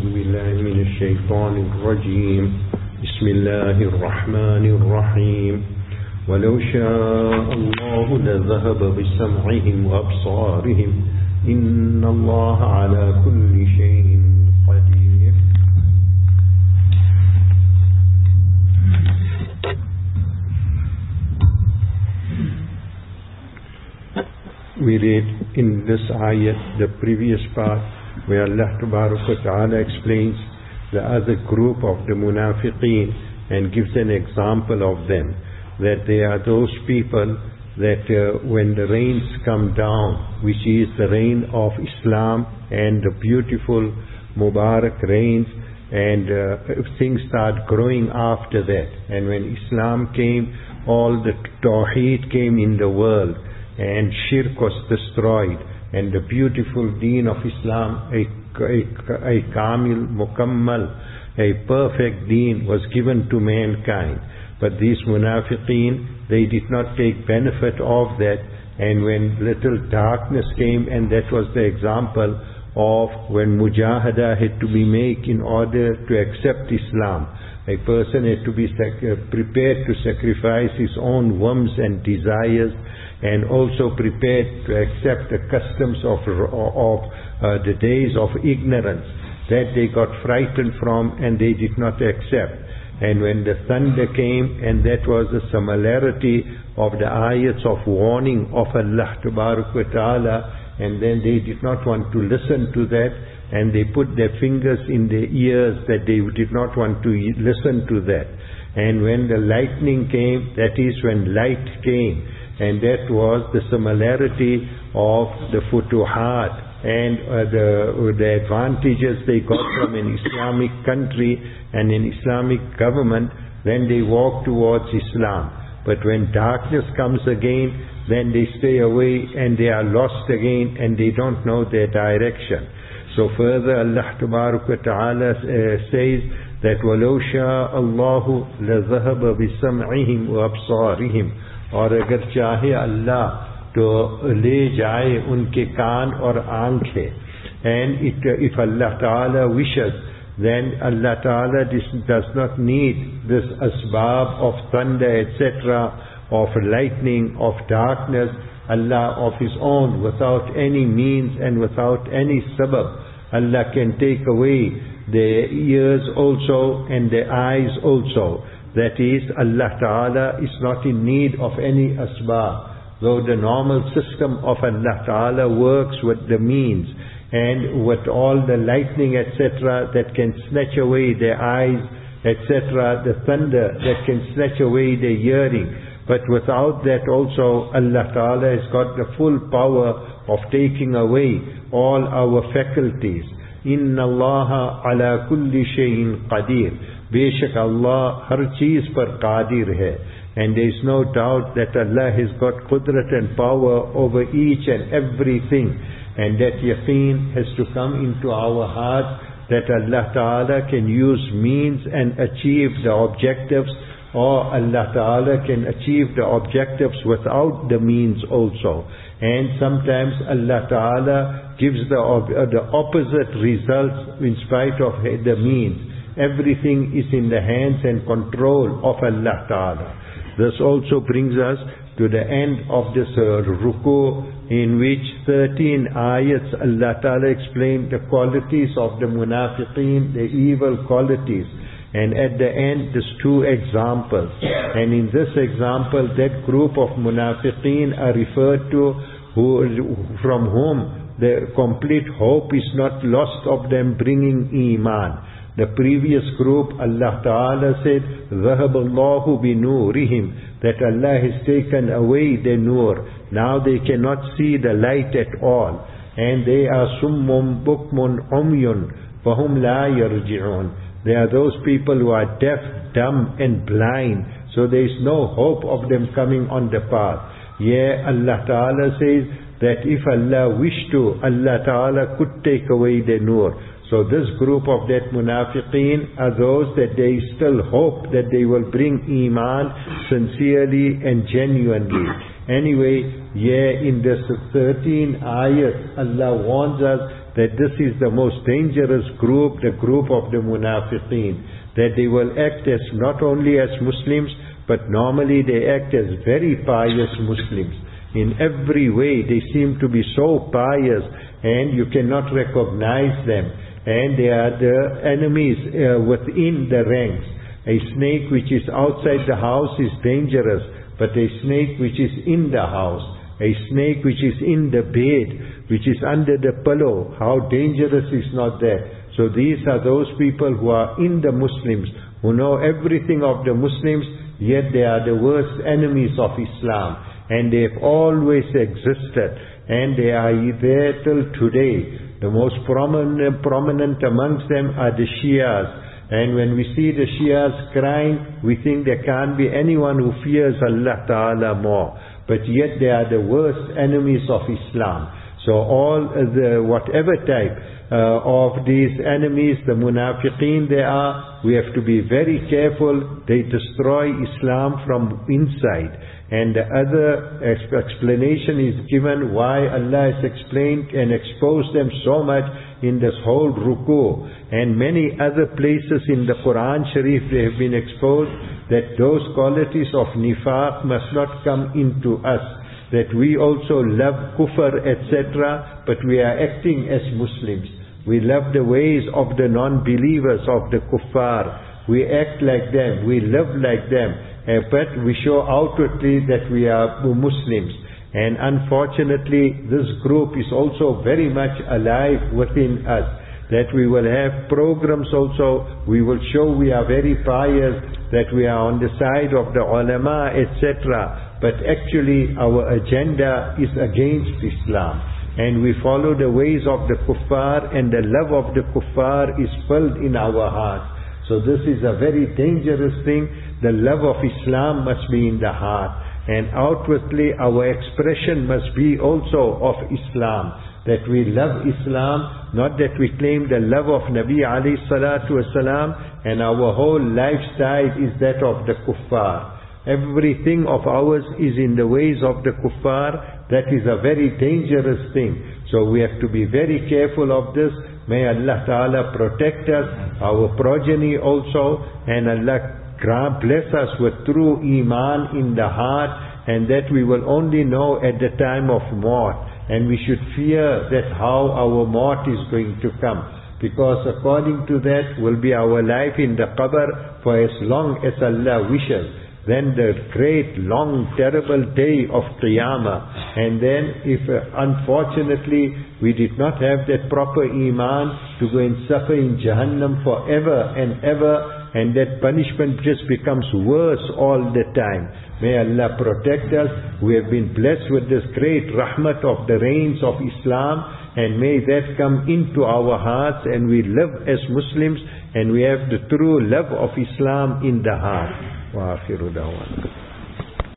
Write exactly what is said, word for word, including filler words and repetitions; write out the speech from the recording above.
بالله من الشيطان الرجيم بسم الله الرحمن الرحيم ولو شاء الله لذهب بسمعهم وأبصارهم إن الله على كل شيء قدير. We read in this ayat, the previous part, where Allah Ta'ala explains the other group of the munafiqeen and gives an example of them, that they are those people that uh, when the rains come down, which is the rain of Islam and the beautiful Mubarak rains, and uh, things start growing after that. And when Islam came, all the Tawheed came in the world, and shirk was destroyed, and the beautiful deen of Islam, a, a, a kamil, mukammal, a perfect deen was given to mankind. But these munafiqeen, they did not take benefit of that, and when little darkness came, and that was the example of when mujahada had to be made in order to accept Islam. A person had to be prepared to sacrifice his own whims and desires, and also prepared to accept the customs of, of uh, the days of ignorance that they got frightened from and they did not accept. And when the thunder came, and that was the similarity of the ayats of warning of Allah Ta'ala, and then they did not want to listen to that, and they put their fingers in their ears that they did not want to listen to that. And when the lightning came, that is when light came, and that was the similarity of the futuhat and uh, the, the advantages they got from an Islamic country and an Islamic government when they walk towards Islam. But when darkness comes again, then they stay away and they are lost again and they don't know their direction. So further Allah Ta'ala uh, says that وَلَوْ شَاءَ اللَّهُ لَذَهَبَ بِسَمْعِهِمْ وَأَبْصَارِهِمْ, और अगर चाहे अल्लाह तो ले जाए उनके कान और आंखें. And it, if Allah Ta'ala wishes, then Allah Ta'ala does not need this asbab of thunder, et cetera, of lightning, of darkness. Allah of His own, without any means and without any sabab, Allah can take away their ears also and their eyes also. That is, Allah Ta'ala is not in need of any asbab. Though the normal system of Allah Ta'ala works with the means and with all the lightning, et cetera, that can snatch away their eyes, et cetera, the thunder that can snatch away their hearing. But without that also, Allah Ta'ala has got the full power of taking away all our faculties. Inna Allaha ala kulli shayin qadir. Beshak Allah har cheez par qadir hai. And there is no doubt that Allah has got qudrat and power over each and everything. And that yaqeen has to come into our hearts that Allah Ta'ala can use means and achieve the objectives, or Allah Ta'ala can achieve the objectives without the means also. And sometimes Allah Ta'ala gives the, uh, the opposite results in spite of the means. Everything is in the hands and control of Allah Ta'ala. This also brings us to the end of this uh, ruku, in which thirteen ayats Allah Ta'ala explained the qualities of the munafiqeen, the evil qualities. And at the end, there's two examples. And in this example, that group of munafiqeen are referred to, who, from whom the complete hope is not lost of them bringing iman. The previous group, Allah Ta'ala said, ذَهَبَ اللَّهُ بِنُورِهِمْ, that Allah has taken away their nur. Now they cannot see the light at all. And they are summum bukmun umyun, fahum la yarji'un. They are those people who are deaf, dumb and blind. So there is no hope of them coming on the path. Yeah, Allah Ta'ala says that if Allah wished to, Allah Ta'ala could take away their nur. So this group of that munafiqeen are those that they still hope that they will bring iman sincerely and genuinely. Anyway, yeah, in this thirteen ayat, Allah warns us that this is the most dangerous group, the group of the munafiqeen, that they will act as not only as Muslims, but normally they act as very pious Muslims. In every way they seem to be so pious and you cannot recognize them, and they are the enemies uh, within the ranks. A snake which is outside the house is dangerous, but a snake which is in the house, a snake which is in the bed, which is under the pillow, how dangerous is not that? So these are those people who are in the Muslims, who know everything of the Muslims, yet they are the worst enemies of Islam. And they have always existed, and they are there till today. The most prominent, prominent amongst them are the Shias. And when we see the Shias crying, we think there can't be anyone who fears Allah Ta'ala more. But yet they are the worst enemies of Islam. So all the, whatever type uh, of these enemies, the munafiqeen they are, we have to be very careful. They destroy Islam from inside. And the other explanation is given why Allah has explained and exposed them so much in this whole ruku. And many other places in the Quran Sharif they have been exposed that those qualities of nifaq must not come into us. That we also love kufr, et cetera, but we are acting as Muslims. We love the ways of the non-believers, of the kuffar. We act like them, we live like them, uh, but we show outwardly that we are Muslims. And unfortunately, this group is also very much alive within us. That we will have programs also, we will show we are very pious, that we are on the side of the ulama, et cetera. But actually our agenda is against Islam. And we follow the ways of the kuffar, and the love of the kuffar is filled in our hearts. So this is a very dangerous thing. The love of Islam must be in the heart. And outwardly our expression must be also of Islam. That we love Islam, not that we claim the love of Nabi alayhi salatu wasalam, and our whole lifestyle is that of the kuffar. Everything of ours is in the ways of the kuffar. That is a very dangerous thing. So we have to be very careful of this. May Allah Ta'ala protect us, our progeny also, and Allah grant, bless us with true Iman in the heart, and that we will only know at the time of maut. And we should fear that how our maut is going to come. Because according to that will be our life in the qabr for as long as Allah wishes. Then the great, long, terrible day of Qiyamah. And then if uh, unfortunately we did not have that proper Iman, to go and suffer in Jahannam forever and ever, and that punishment just becomes worse all the time. May Allah protect us. We have been blessed with this great rahmat of the rains of Islam, and may that come into our hearts, and we live as Muslims, and we have the true love of Islam in the heart. Wa akhiru da'wana.